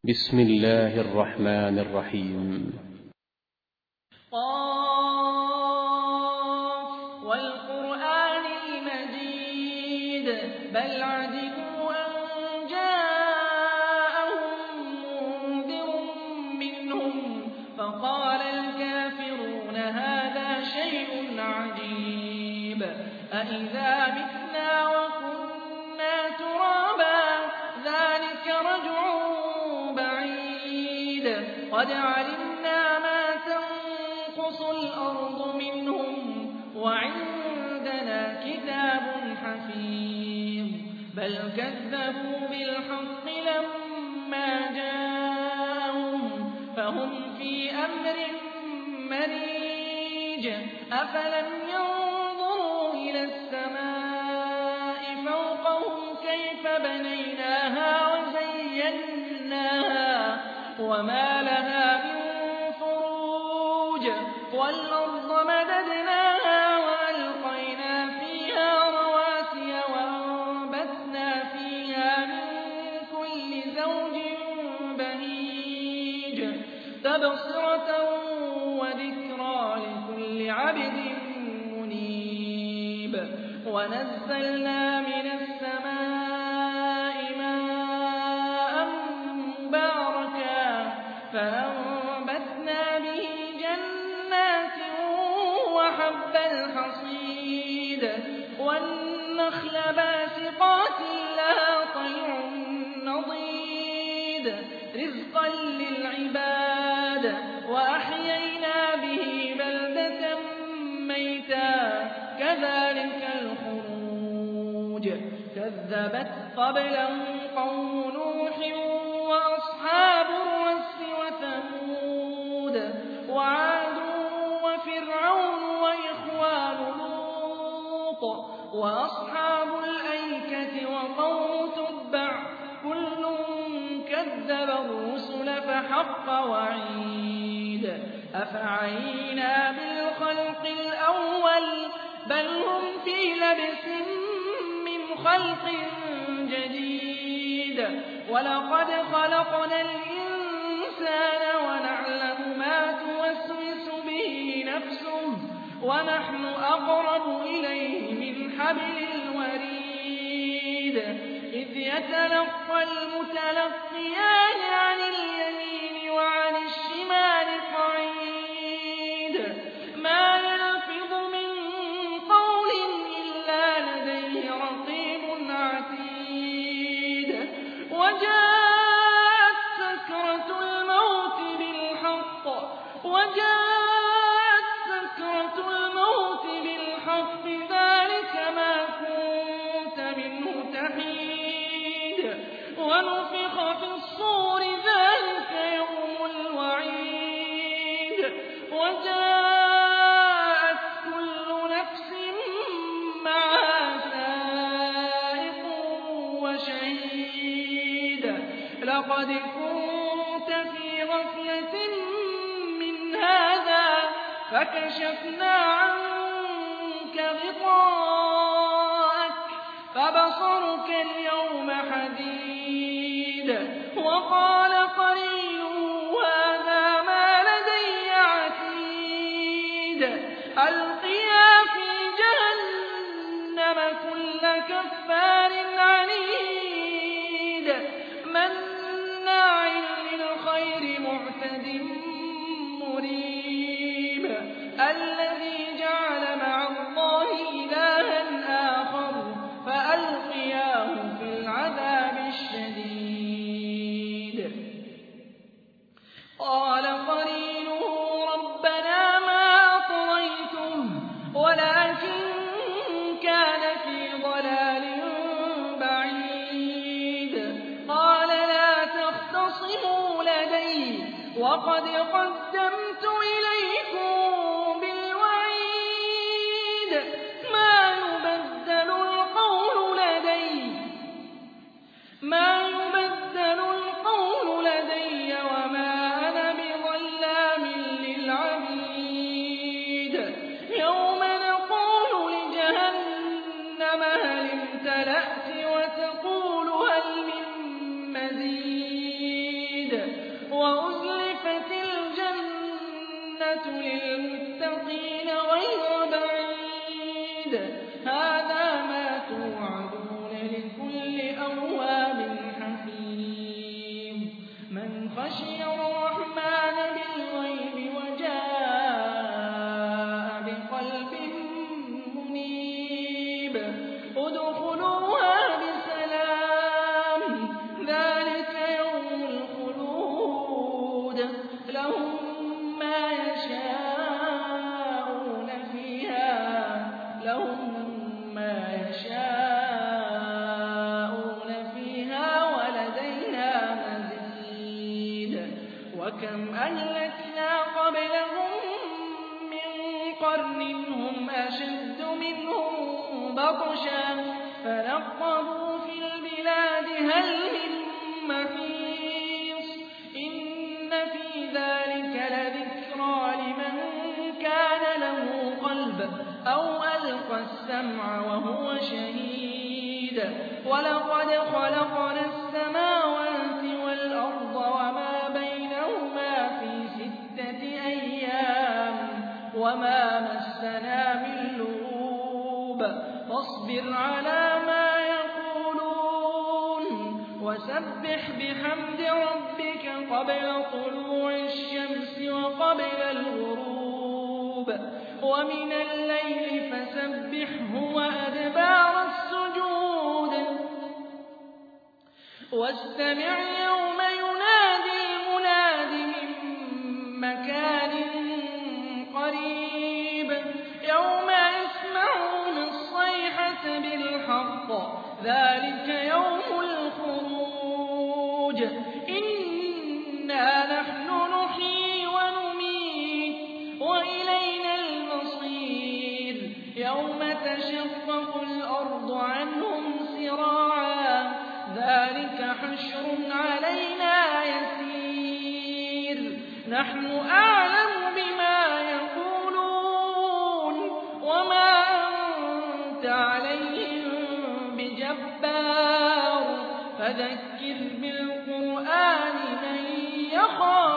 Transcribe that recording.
بسم الله الرحمن الرحيم. قاف والقرآن المجيد بل عجبوا أن جاءهم منذر منهم فقال الكافرون هذا شيء عجيب أإذا متنا وكنا ترابا ذلك رجع بعيد قد علمنا ما تنقص الأرض منهم وعندنا كتاب حفيظ بل كذبوا بالحق لما جاءهم فهم في أمر مريج أفلم ينظروا إلى السماء فوقهم كيف بنيناها وزيناها وما لها من فروج والأرض مددناها وألقينا فيها رواسي وأنبتنا فيها من كل زوج بهيج تبصرة وذكرى لكل عبد منيب ونزلنا من السماء ماء مباركا فأنبتنا به جنات وحب الحصيد والنخل باسقات لها طلع نضيد رزقا للعباد وأحيينا به بلدة ميتا كذلك الخروج كذبت قبلهم قوم نوح وأصحاب الرس وثمود وعاد وفرعون وإخوان لوط وأصحاب الأيكة وقوم تبع كل كذب الرسل فحق وعيد أفعينا بالخلق الأول بل هم في لبس من خلق جديد ولقد خلقنا الإنسان ونعلم ما توسوس به نفسه ونحن أقرب إليه من حبل الوريد إذ يتلقى المتلقيان عن اليمين وعن الشمال قعيد ما يلفظ من قول إلا لديه رقيب عتيد وجاءت سكرة الموت بالحق ذلك ما كنت منه تحيد ونفخ في الصور ذلك يوم الوعيد وجاءت كل نفس معها سائق وشهيد لقد كنت في غفلة من هذا فكشفنا عنك غطاءك فبصرك اليوم حديد وقال قرينه هذا ما لدي عتيد ألقيا في جهنم كل كفار عنيد مناع للخير معتد مريب الذي جعل مع الله إلها آخر فألقياه في العذاب الشديد قال قرينه ربنا ما أطغيته ولكن كان في ضلال بعيد قال لا تختصموا لدي وقد قدمت إليكم بالوعيد ما يبدل القول لدي وما أنا بظلام للعبيد يوم نقول لجهنم هل امتلأت وتقول هل من مزيد للمتقين غير بعيد هذا ما توعدون لكل أواب حفيظ من خشي الرحمن بالغيب وجاء بقلب منيب ادخلوها بسلام ذلك يوم الخلود لهم ما يشاءون فيها ولدينا مزيد وكم أهلكنا قبلهم من قرن هم أشد منهم بطشا فنقبوا في البلاد هل من محيص إن في ذلك لذكرى لمن كان له قلب أو ألقى السمع وهو شهيد ولقد خلقنا السماوات والأرض وما بينهما في 6 أيام وما مسنا من لغوب فاصبر على ما يقولون وسبح بحمد ربك قبل طلوع الشمس وقبل الغروب ومن الليل فسبحه وأدبار السجود واستمع يوم ينادي المناد من مكان قريب يوم يسمعون الصيحة بالحق ذلك يوم الخروج إنا نحن نحيي ونميت وإلينا المصير يوم تشقق الأرض عنهم سراعا ذلك حشر علينا يسير نحن أعلم بما يقولون وما أنت عليهم بجبار فذكر بالقرآن من يخاف